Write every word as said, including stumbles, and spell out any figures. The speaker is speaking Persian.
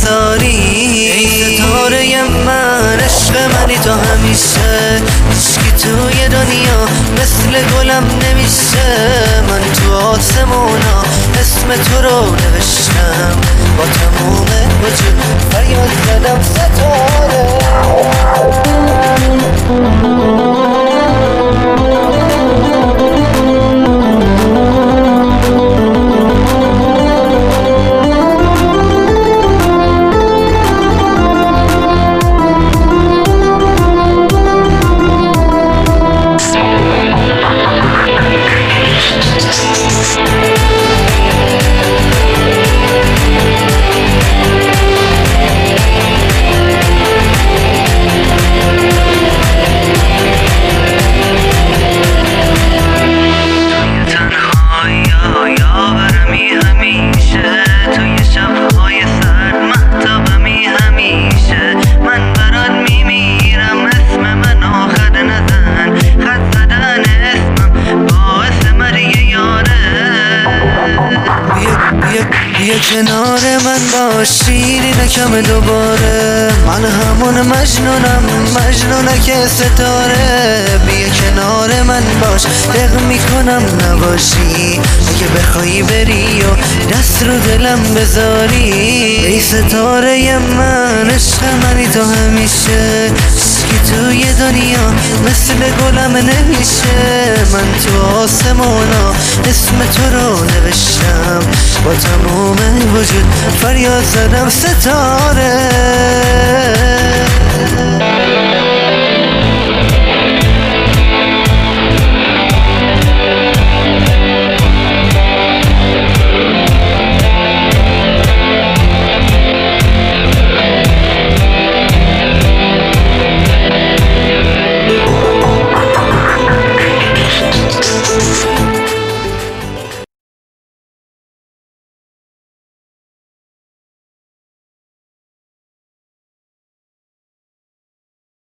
بذاری. ای ستاره من، عشق منی تو همیشه، هیچکی توی دنیا مثل گلم نمیشه. من تو آسمونا اسم تو رو نوشتم، با تموم وجود فریاد زدم ستاره. بیا کنار من باش، شیری نکم دوباره، من همون مجنونم، مجنونک ستاره. بیا کنار من باش، دق میکنم نباشی، اگه بخوایی بری و دست رو دلم بذاری. ای ستاره من، عشق منی تو همیشه، هیچکی توی دنیا مثل گلم نمیشه. من تو آسمونا اسم تو رو نوشتم، با تموم وجود فریاد زدم ستاره.